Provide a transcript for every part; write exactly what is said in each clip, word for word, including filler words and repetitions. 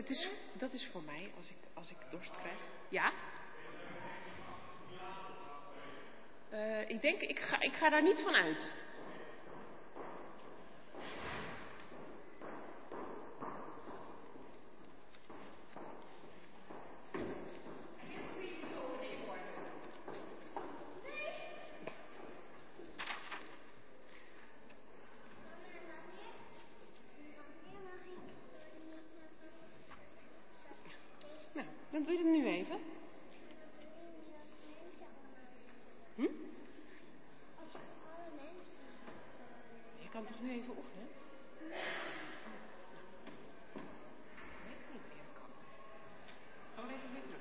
Dat is, dat is voor mij als ik, als ik dorst krijg. Ja? Uh, ik denk, ik ga, ik ga daar niet van uit. Nou, dan doe je het nu even. Hm? Je kan toch nu even oefenen? Weet ik niet meer kan. Gewoon even weer terug.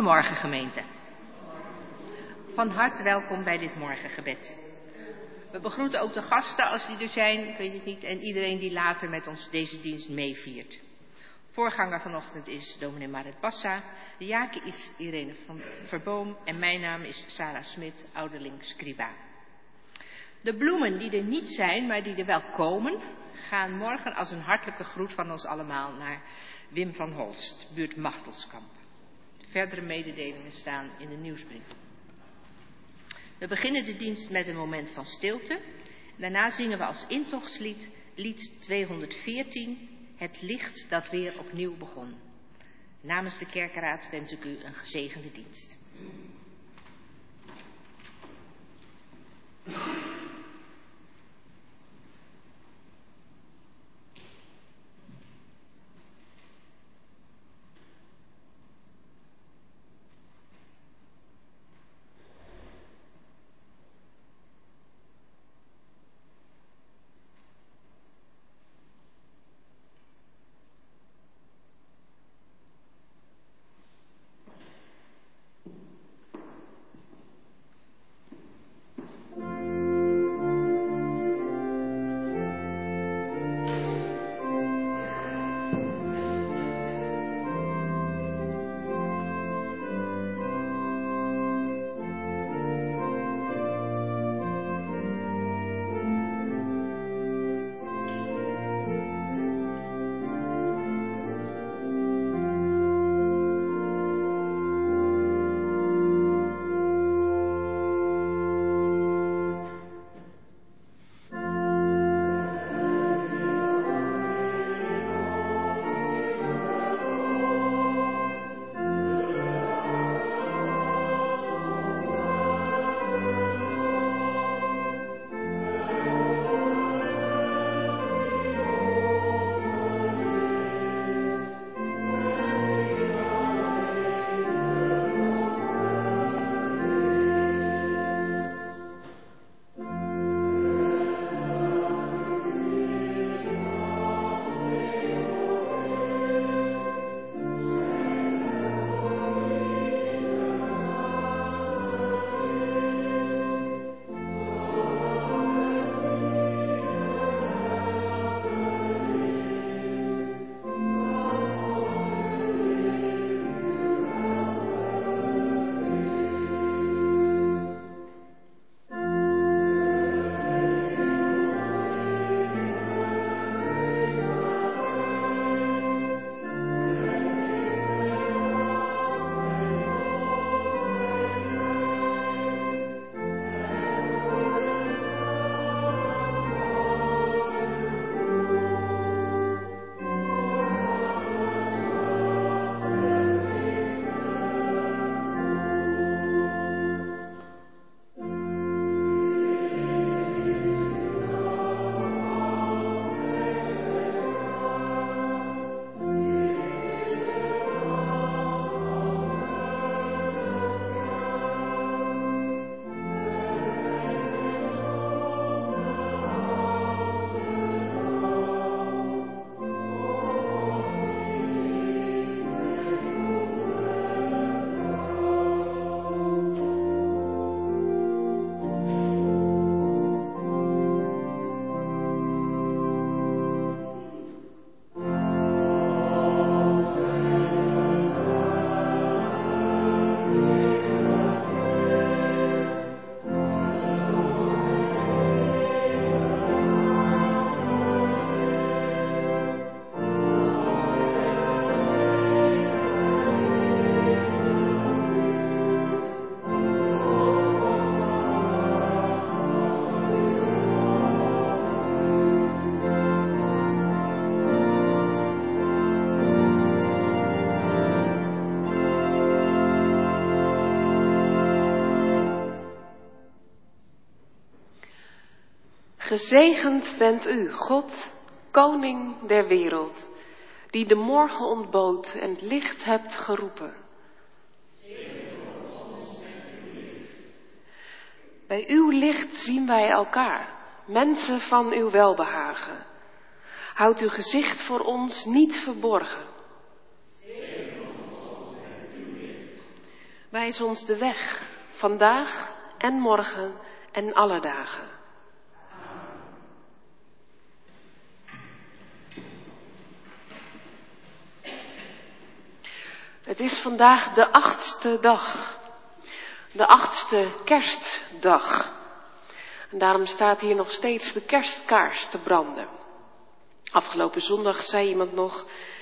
Goedemorgen gemeente. Van harte welkom bij dit morgengebed. We begroeten ook de gasten als die er zijn, ik weet het niet, en iedereen die later met ons deze dienst meeviert. Voorganger vanochtend is dominee Marit Bassa, de jake is Irene van Verboom en mijn naam is Sarah Smit, ouderling scriba. De bloemen die er niet zijn, maar die er wel komen, gaan morgen als een hartelijke groet van ons allemaal naar Wim van Holst, buurt Machtelskamp. Verdere mededelingen staan in de nieuwsbrief. We beginnen de dienst met een moment van stilte. Daarna zingen we als intochtslied lied tweehonderdveertien, Het licht dat weer opnieuw begon. Namens de kerkenraad wens ik u een gezegende dienst. Gezegend bent u, God, koning der wereld, die de morgen ontbood en het licht hebt geroepen. Bij uw licht zien wij elkaar, mensen van uw welbehagen. Houd uw gezicht voor ons niet verborgen. Wijs ons de weg, vandaag en morgen en alle dagen. Het is vandaag de achtste dag, de achtste kerstdag. En daarom staat hier nog steeds de kerstkaars te branden. Afgelopen zondag zei iemand nog,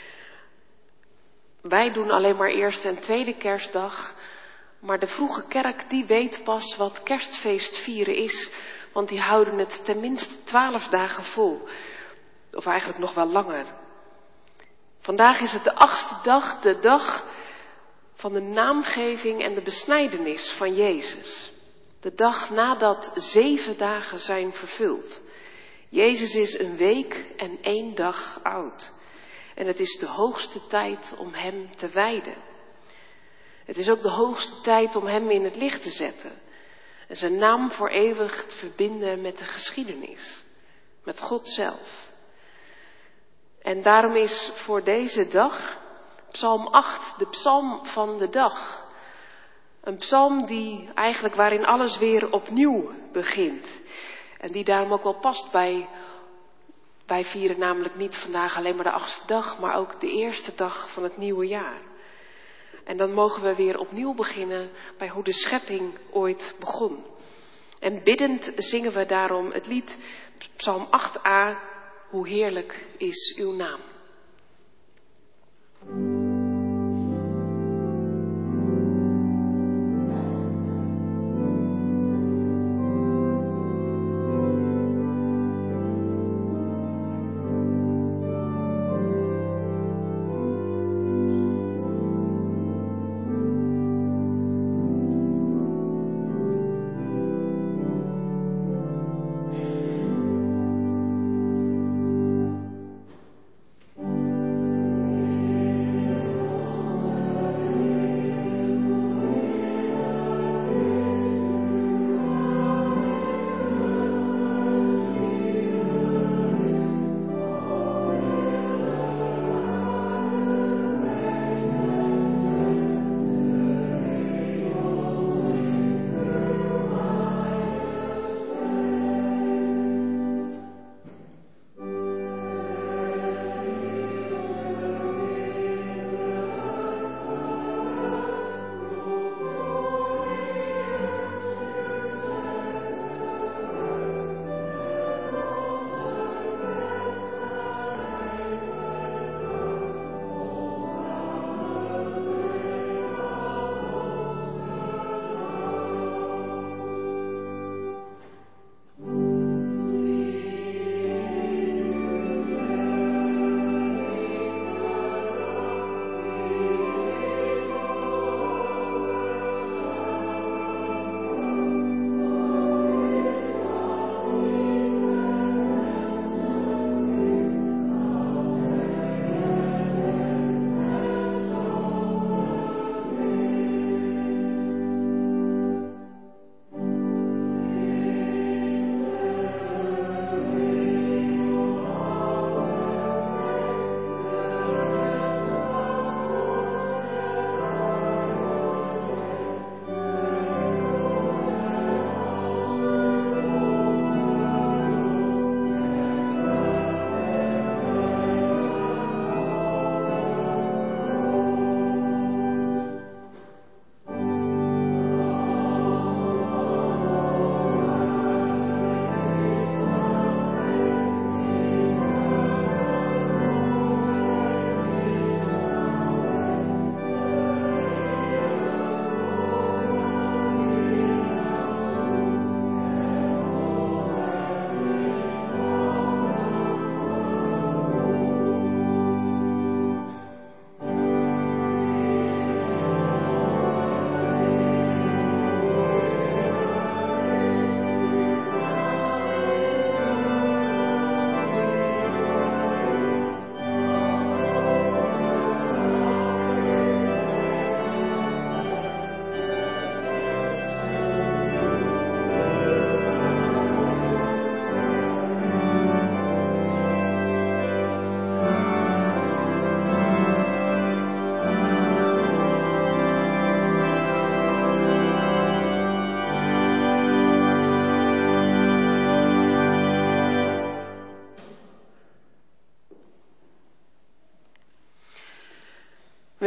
wij doen alleen maar eerste en tweede kerstdag, maar de vroege kerk die weet pas wat kerstfeest vieren is, want die houden het tenminste twaalf dagen vol, of eigenlijk nog wel langer. Vandaag is het de achtste dag, de dag van de naamgeving en de besnijdenis van Jezus. De dag nadat zeven dagen zijn vervuld. Jezus is een week en één dag oud. En het is de hoogste tijd om hem te wijden. Het is ook de hoogste tijd om hem in het licht te zetten. En zijn naam voor eeuwig te verbinden met de geschiedenis. Met God zelf. En daarom is voor deze dag Psalm acht de psalm van de dag. Een psalm die eigenlijk waarin alles weer opnieuw begint. En die daarom ook wel past bij, wij vieren namelijk niet vandaag alleen maar de achtste dag, maar ook de eerste dag van het nieuwe jaar. En dan mogen we weer opnieuw beginnen bij hoe de schepping ooit begon. En biddend zingen we daarom het lied Psalm acht a, hoe heerlijk is uw naam.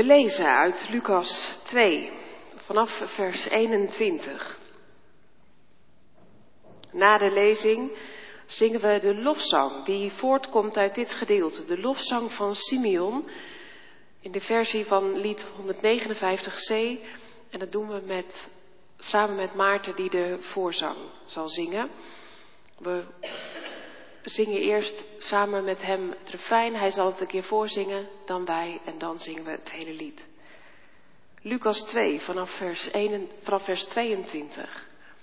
lezen uit Lucas twee, vanaf vers eenentwintig. Na de lezing zingen we de lofzang die voortkomt uit dit gedeelte. De lofzang van Simeon in de versie van lied honderdnegenenvijftig c. En dat doen we met, samen met Maarten die de voorzang zal zingen. We zingen eerst samen met hem het refrein. Hij zal het een keer voorzingen, dan wij en dan zingen we het hele lied. Lucas twee vanaf vers, een, vanaf vers tweeëntwintig.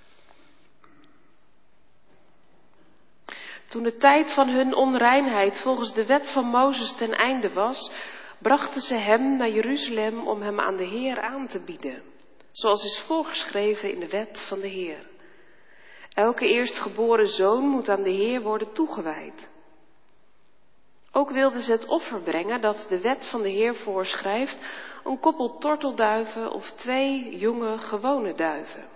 Toen de tijd van hun onreinheid volgens de wet van Mozes ten einde was, brachten ze hem naar Jeruzalem om hem aan de Heer aan te bieden, zoals is voorgeschreven in de wet van de Heer. Elke eerstgeboren zoon moet aan de Heer worden toegewijd. Ook wilden ze het offer brengen dat de wet van de Heer voorschrijft, een koppel tortelduiven of twee jonge gewone duiven.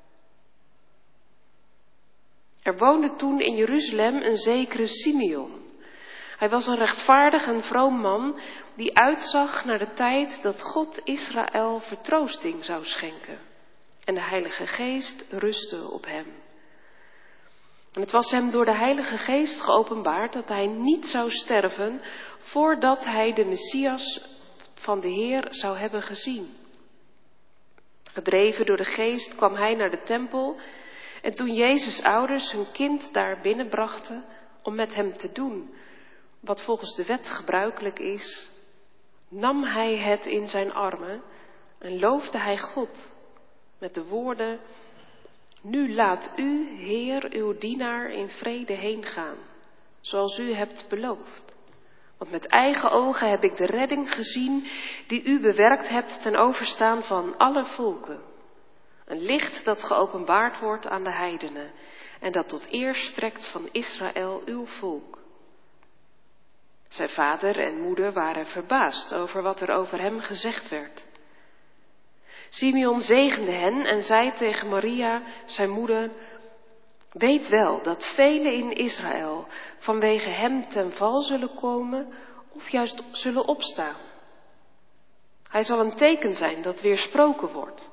Er woonde toen in Jeruzalem een zekere Simeon. Hij was een rechtvaardig en vroom man die uitzag naar de tijd dat God Israël vertroosting zou schenken. En de Heilige Geest rustte op hem. En het was hem door de Heilige Geest geopenbaard dat hij niet zou sterven voordat hij de Messias van de Heer zou hebben gezien. Gedreven door de Geest kwam hij naar de tempel en toen Jezus' ouders hun kind daar binnenbrachten om met hem te doen wat volgens de wet gebruikelijk is, nam hij het in zijn armen en loofde hij God met de woorden: Nu laat u, Heer, uw dienaar in vrede heen gaan, zoals u hebt beloofd. Want met eigen ogen heb ik de redding gezien die u bewerkt hebt ten overstaan van alle volken. Een licht dat geopenbaard wordt aan de heidenen en dat tot eer strekt van Israël uw volk. Zijn vader en moeder waren verbaasd over wat er over hem gezegd werd. Simeon zegende hen en zei tegen Maria, zijn moeder: Weet wel dat velen in Israël vanwege hem ten val zullen komen of juist zullen opstaan. Hij zal een teken zijn dat weersproken wordt.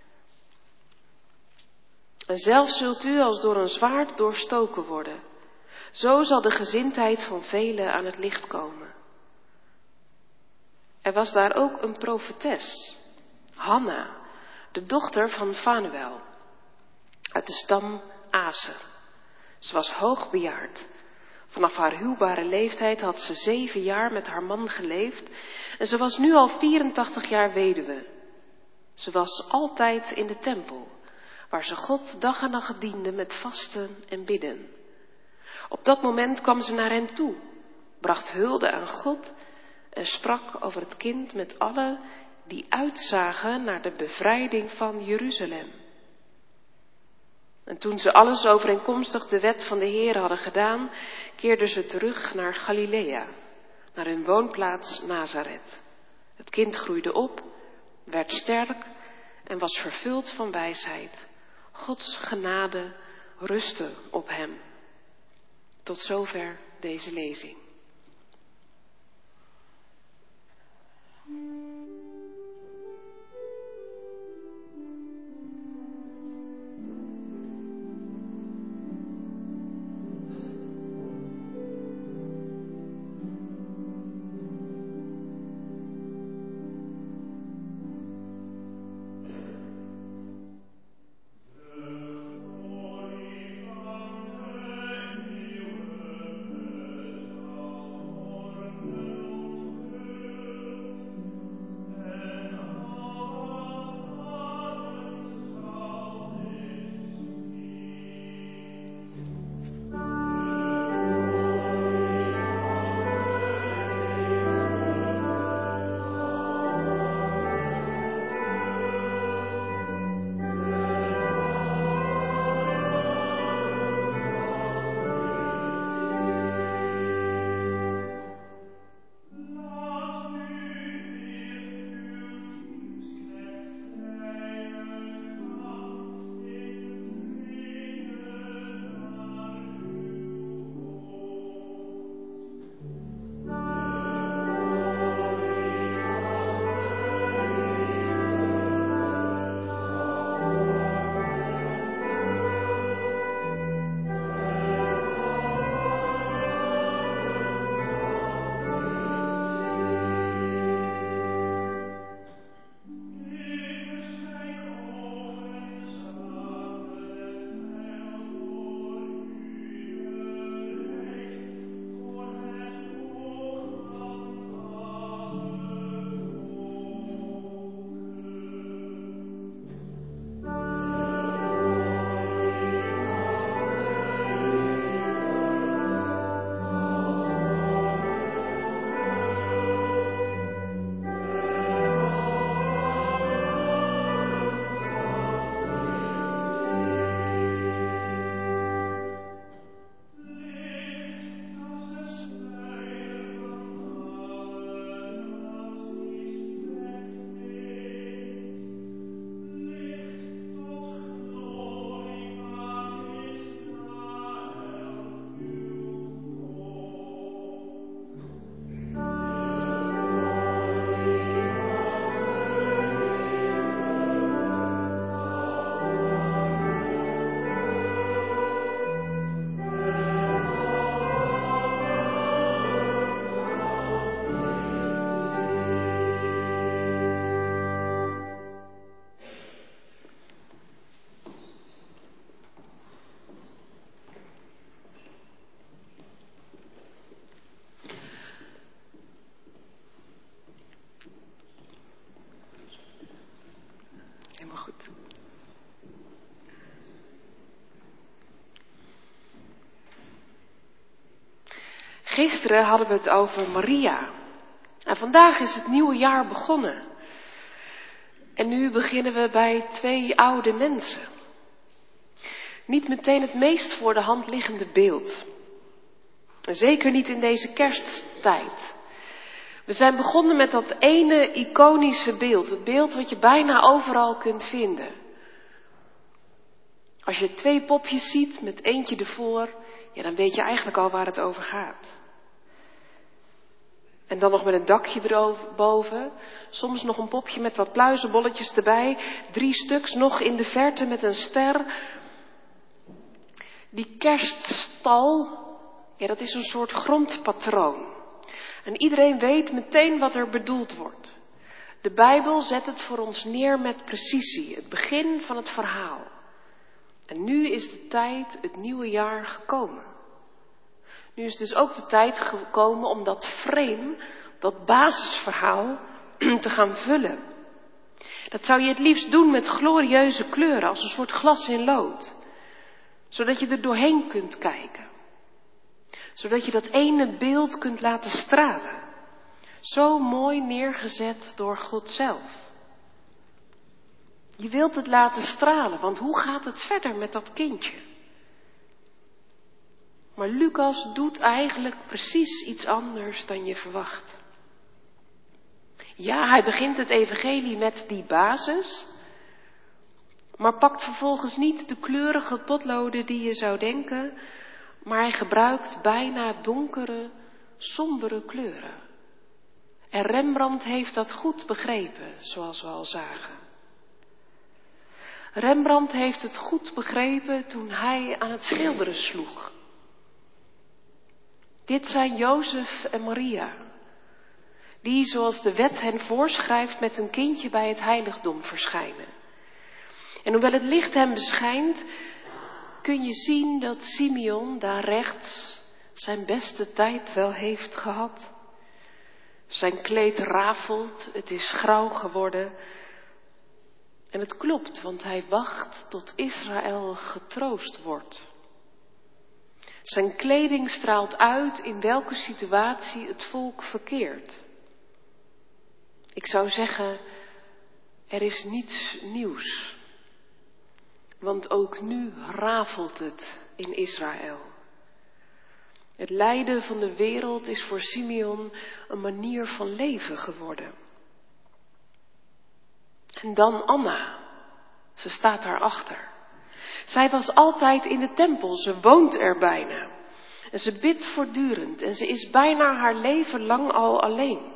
En zelf zult u als door een zwaard doorstoken worden. Zo zal de gezindheid van velen aan het licht komen. Er was daar ook een profetes, Hanna, de dochter van Fanuel, uit de stam Aser. Ze was hoogbejaard. Vanaf haar huwbare leeftijd had ze zeven jaar met haar man geleefd en ze was nu al vierentachtig jaar weduwe. Ze was altijd in de tempel, waar ze God dag en nacht diende met vasten en bidden. Op dat moment kwam ze naar hen toe, bracht hulde aan God en sprak over het kind met allen die uitzagen naar de bevrijding van Jeruzalem. En toen ze alles overeenkomstig de wet van de Heer hadden gedaan, keerden ze terug naar Galilea, naar hun woonplaats Nazareth. Het kind groeide op, werd sterk en was vervuld van wijsheid. Gods genade rustte op hem. Tot zover deze lezing. Gisteren hadden we het over Maria. En vandaag is het nieuwe jaar begonnen. En nu beginnen we bij twee oude mensen. Niet meteen het meest voor de hand liggende beeld. En zeker niet in deze kersttijd. We zijn begonnen met dat ene iconische beeld. Het beeld wat je bijna overal kunt vinden. Als je twee popjes ziet met eentje ervoor, ja, dan weet je eigenlijk al waar het over gaat. En dan nog met een dakje erboven. Soms nog een popje met wat pluizenbolletjes erbij. Drie stuks nog in de verte met een ster. Die kerststal, ja, dat is een soort grondpatroon. En iedereen weet meteen wat er bedoeld wordt. De Bijbel zet het voor ons neer met precisie. Het begin van het verhaal. En nu is de tijd, het nieuwe jaar, gekomen. Nu is dus ook de tijd gekomen om dat frame, dat basisverhaal, te gaan vullen. Dat zou je het liefst doen met glorieuze kleuren, als een soort glas in lood. Zodat je er doorheen kunt kijken. Zodat je dat ene beeld kunt laten stralen. Zo mooi neergezet door God zelf. Je wilt het laten stralen, want hoe gaat het verder met dat kindje? Maar Lucas doet eigenlijk precies iets anders dan je verwacht. Ja, hij begint het evangelie met die basis, maar pakt vervolgens niet de kleurige potloden die je zou denken, maar hij gebruikt bijna donkere, sombere kleuren. En Rembrandt heeft dat goed begrepen, zoals we al zagen. Rembrandt heeft het goed begrepen toen hij aan het schilderen sloeg. Dit zijn Jozef en Maria, die zoals de wet hen voorschrijft met hun kindje bij het heiligdom verschijnen. En hoewel het licht hem beschijnt, kun je zien dat Simeon daar rechts zijn beste tijd wel heeft gehad. Zijn kleed rafelt, het is grauw geworden. En het klopt, want hij wacht tot Israël getroost wordt. Zijn kleding straalt uit in welke situatie het volk verkeert. Ik zou zeggen, er is niets nieuws. Want ook nu rafelt het in Israël. Het lijden van de wereld is voor Simeon een manier van leven geworden. En dan Anna. Ze staat daarachter. Zij was altijd in de tempel, ze woont er bijna. En ze bidt voortdurend en ze is bijna haar leven lang al alleen.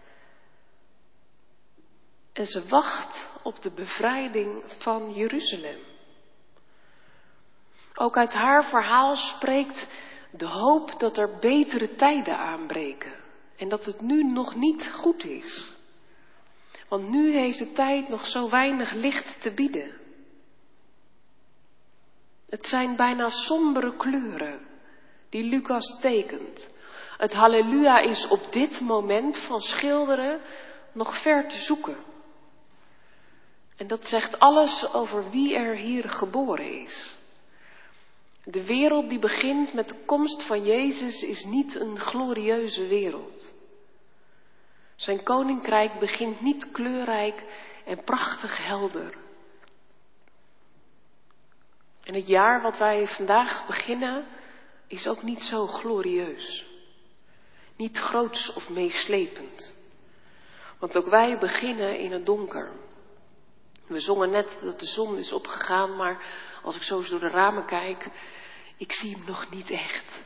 En ze wacht op de bevrijding van Jeruzalem. Ook uit haar verhaal spreekt de hoop dat er betere tijden aanbreken. En dat het nu nog niet goed is. Want nu heeft de tijd nog zo weinig licht te bieden. Het zijn bijna sombere kleuren die Lucas tekent. Het halleluja is op dit moment van schilderen nog ver te zoeken. En dat zegt alles over wie er hier geboren is. De wereld die begint met de komst van Jezus is niet een glorieuze wereld. Zijn koninkrijk begint niet kleurrijk en prachtig helder. En het jaar wat wij vandaag beginnen is ook niet zo glorieus. Niet groots of meeslepend. Want ook wij beginnen in het donker. We zongen net dat de zon is opgegaan, maar als ik zo eens door de ramen kijk, ik zie hem nog niet echt.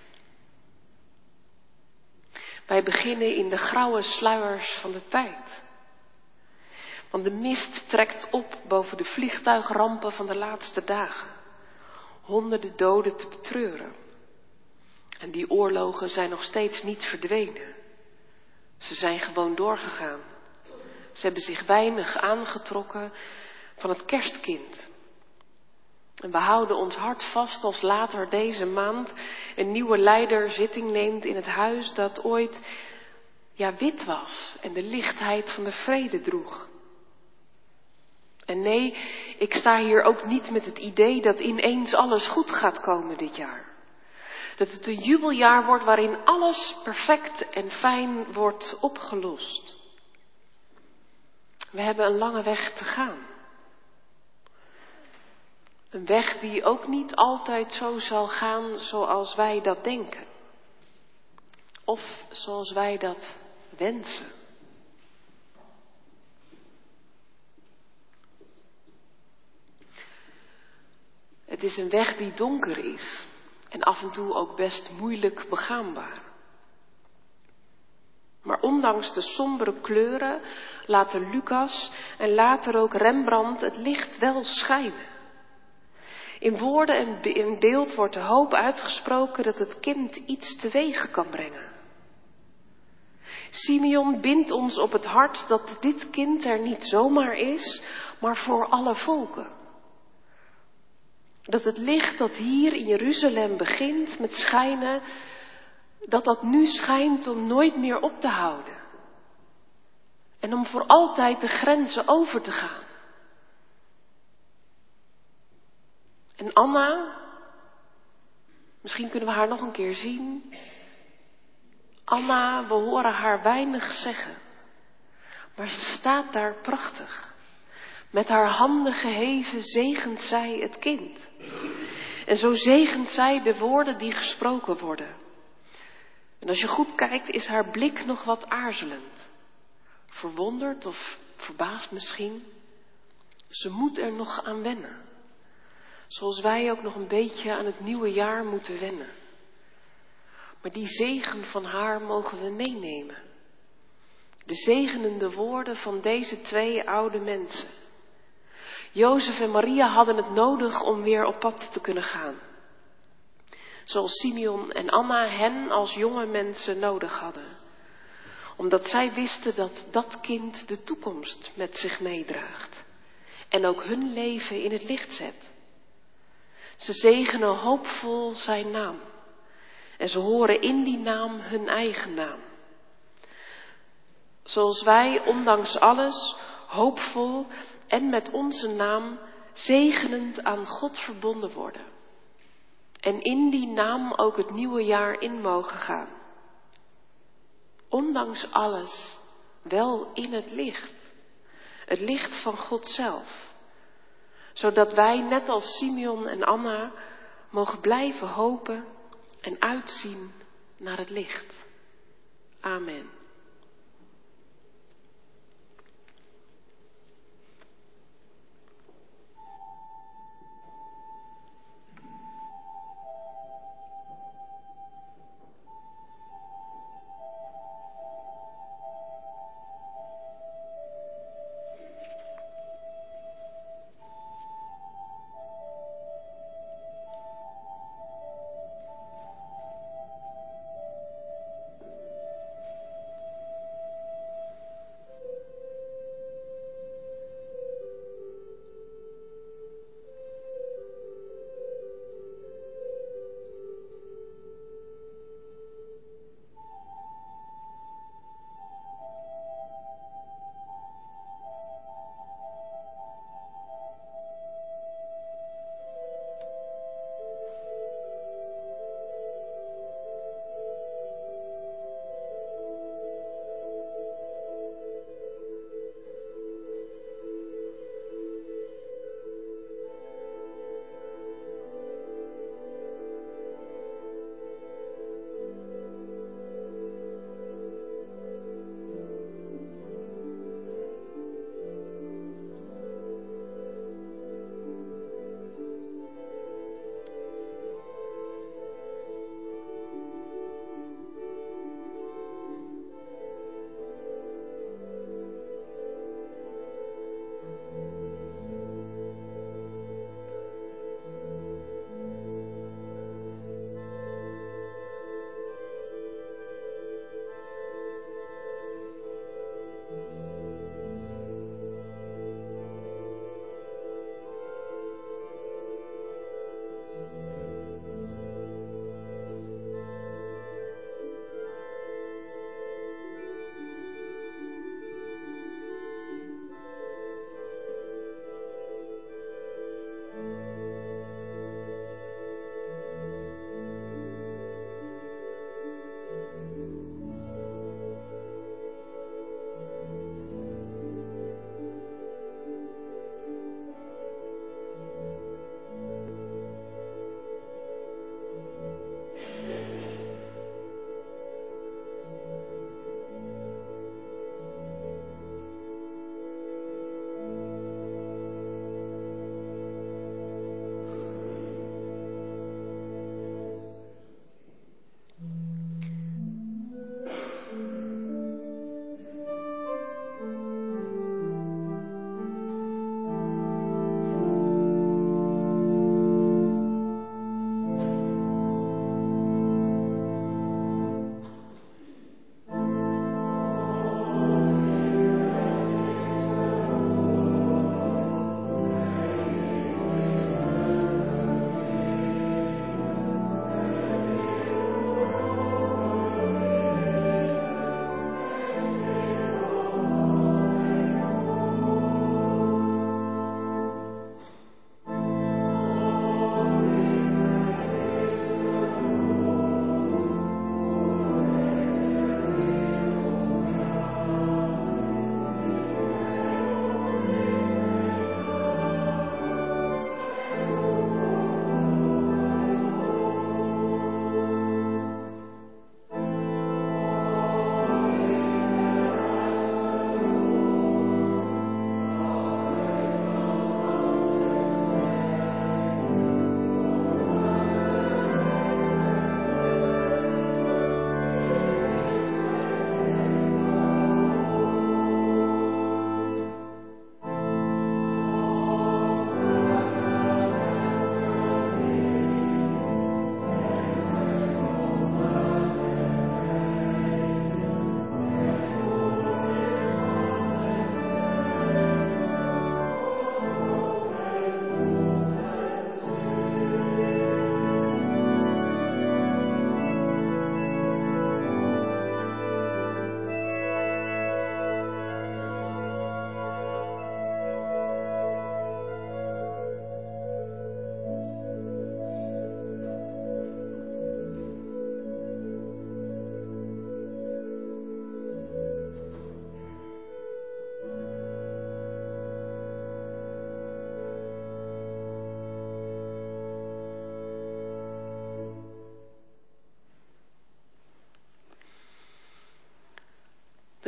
Wij beginnen in de grauwe sluiers van de tijd. Want de mist trekt op boven de vliegtuigrampen van de laatste dagen. Honderden doden te betreuren. En die oorlogen zijn nog steeds niet verdwenen. Ze zijn gewoon doorgegaan. Ze hebben zich weinig aangetrokken van het kerstkind. En we houden ons hart vast als later deze maand een nieuwe leider zitting neemt in het huis dat ooit ja wit was en de lichtheid van de vrede droeg. En nee, ik sta hier ook niet met het idee dat ineens alles goed gaat komen dit jaar. Dat het een jubeljaar wordt waarin alles perfect en fijn wordt opgelost. We hebben een lange weg te gaan. Een weg die ook niet altijd zo zal gaan zoals wij dat denken. Of zoals wij dat wensen. Het is een weg die donker is en af en toe ook best moeilijk begaanbaar. Maar ondanks de sombere kleuren laten Lucas en later ook Rembrandt het licht wel schijnen. In woorden en in beeld wordt de hoop uitgesproken dat het kind iets teweeg kan brengen. Simeon bindt ons op het hart dat dit kind er niet zomaar is, maar voor alle volken. Dat het licht dat hier in Jeruzalem begint met schijnen, dat dat nu schijnt om nooit meer op te houden. En om voor altijd de grenzen over te gaan. En Anna, misschien kunnen we haar nog een keer zien. Anna, we horen haar weinig zeggen. Maar ze staat daar prachtig. Met haar handen geheven zegent zij het kind. En zo zegent zij de woorden die gesproken worden. En als je goed kijkt is haar blik nog wat aarzelend. Verwonderd of verbaasd misschien. Ze moet er nog aan wennen. Zoals wij ook nog een beetje aan het nieuwe jaar moeten wennen. Maar die zegen van haar mogen we meenemen. De zegenende woorden van deze twee oude mensen. Jozef en Maria hadden het nodig om weer op pad te kunnen gaan. Zoals Simeon en Anna hen als jonge mensen nodig hadden. Omdat zij wisten dat dat kind de toekomst met zich meedraagt. En ook hun leven in het licht zet. Ze zegenen hoopvol zijn naam. En ze horen in die naam hun eigen naam. Zoals wij ondanks alles hoopvol en met onze naam zegenend aan God verbonden worden. En in die naam ook het nieuwe jaar in mogen gaan. Ondanks alles wel in het licht. Het licht van God zelf. Zodat wij net als Simeon en Anna mogen blijven hopen en uitzien naar het licht. Amen.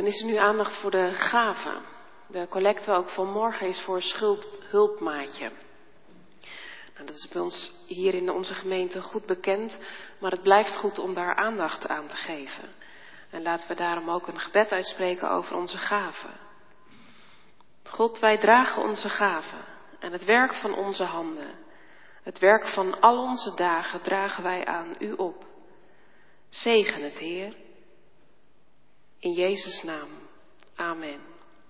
Dan is er nu aandacht voor de gaven. De collecte ook van morgen is voor schuldhulpmaatje. Nou, dat is bij ons hier in onze gemeente goed bekend, maar het blijft goed om daar aandacht aan te geven. En laten we daarom ook een gebed uitspreken over onze gaven. God, wij dragen onze gaven en het werk van onze handen. Het werk van al onze dagen dragen wij aan u op. Zegen het, Heer. In Jezus' naam. Amen.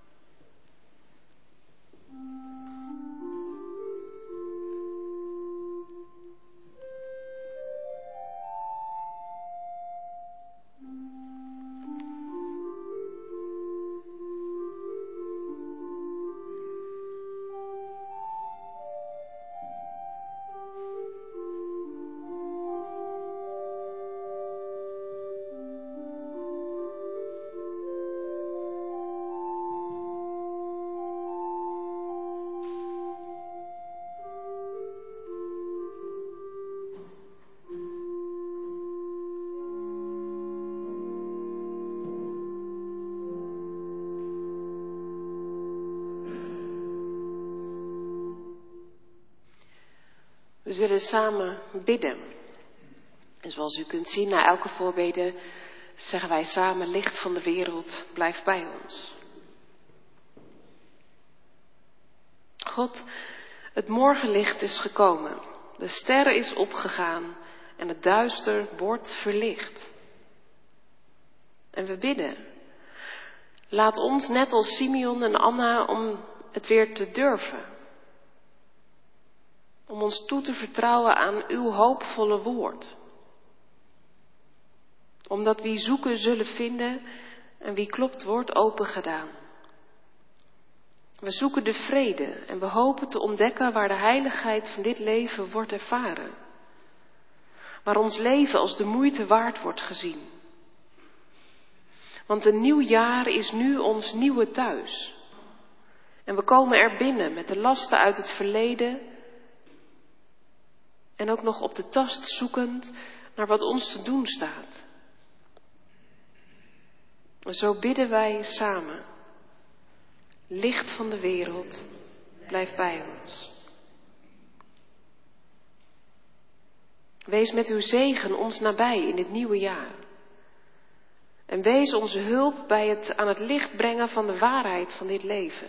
We zullen samen bidden. En zoals u kunt zien, na elke voorbede zeggen wij samen: licht van de wereld, blijf bij ons. God, het morgenlicht is gekomen. De ster is opgegaan en het duister wordt verlicht. En we bidden. Laat ons net als Simeon en Anna om het weer te durven. Om ons toe te vertrouwen aan uw hoopvolle woord. Omdat wie zoeken zullen vinden en wie klopt wordt opengedaan. We zoeken de vrede en we hopen te ontdekken waar de heiligheid van dit leven wordt ervaren. Waar ons leven als de moeite waard wordt gezien. Want een nieuw jaar is nu ons nieuwe thuis. En we komen er binnen met de lasten uit het verleden. En ook nog op de tast zoekend naar wat ons te doen staat. Zo bidden wij samen. Licht van de wereld, blijf bij ons. Wees met uw zegen ons nabij in dit nieuwe jaar. En wees onze hulp bij het aan het licht brengen van de waarheid van dit leven.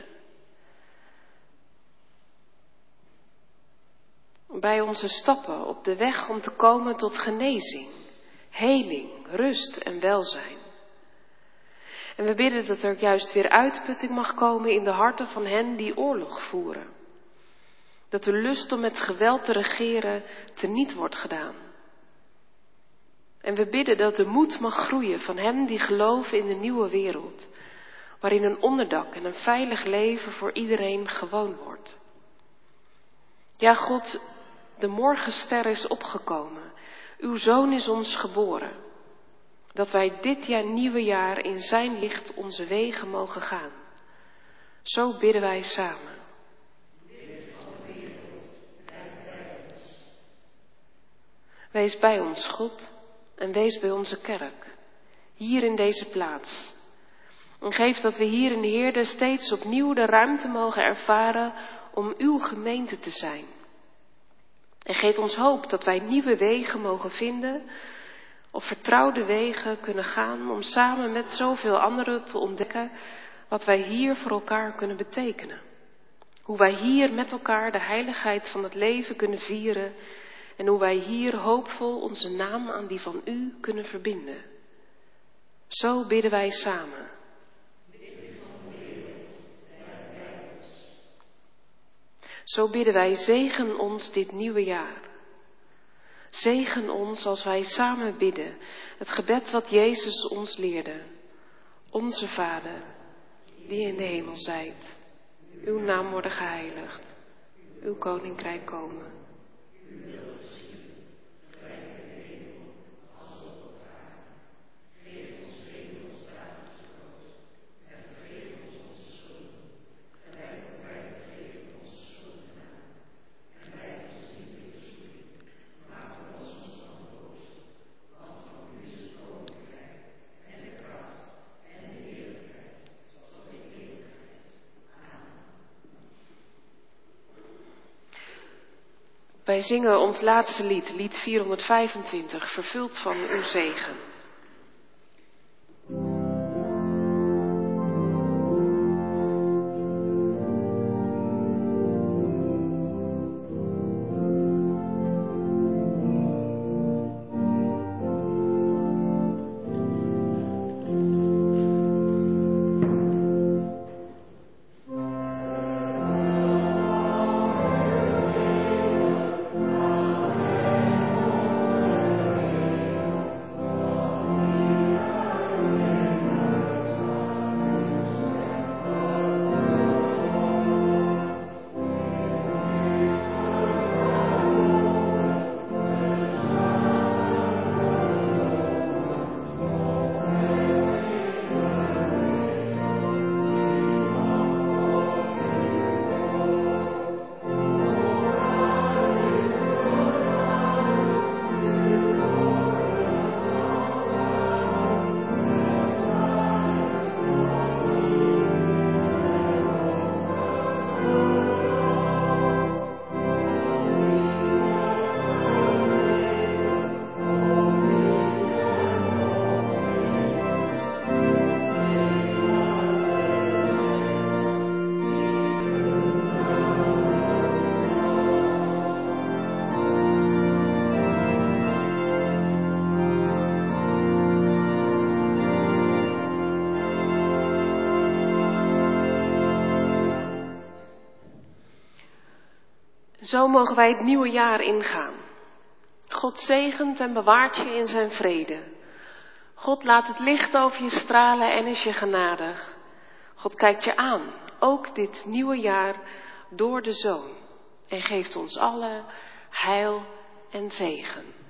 Bij onze stappen op de weg om te komen tot genezing, heling, rust en welzijn. En we bidden dat er juist weer uitputting mag komen in de harten van hen die oorlog voeren. Dat de lust om met geweld te regeren teniet wordt gedaan. En we bidden dat de moed mag groeien van hen die geloven in de nieuwe wereld, waarin een onderdak en een veilig leven voor iedereen gewoon wordt. Ja, God, de morgenster is opgekomen. Uw Zoon is ons geboren. Dat wij dit jaar nieuwe jaar in zijn licht onze wegen mogen gaan. Zo bidden wij samen. Wees bij ons, God, en wees bij onze kerk, hier in deze plaats. En geef dat we hier in de Heerde steeds opnieuw de ruimte mogen ervaren om uw gemeente te zijn. En geef ons hoop dat wij nieuwe wegen mogen vinden, of vertrouwde wegen kunnen gaan om samen met zoveel anderen te ontdekken wat wij hier voor elkaar kunnen betekenen. Hoe wij hier met elkaar de heiligheid van het leven kunnen vieren en hoe wij hier hoopvol onze naam aan die van u kunnen verbinden. Zo bidden wij samen. Zo bidden wij, zegen ons dit nieuwe jaar. Zegen ons als wij samen bidden, het gebed wat Jezus ons leerde. Onze Vader, die in de hemel zijt, uw naam worden geheiligd, uw koninkrijk komen. Wij zingen ons laatste lied, lied vierhonderdvijfentwintig, vervuld van uw zegen. Zo mogen wij het nieuwe jaar ingaan. God zegent en bewaart je in zijn vrede. God laat het licht over je stralen en is je genadig. God kijkt je aan, ook dit nieuwe jaar, door de Zoon. En geeft ons allen heil en zegen.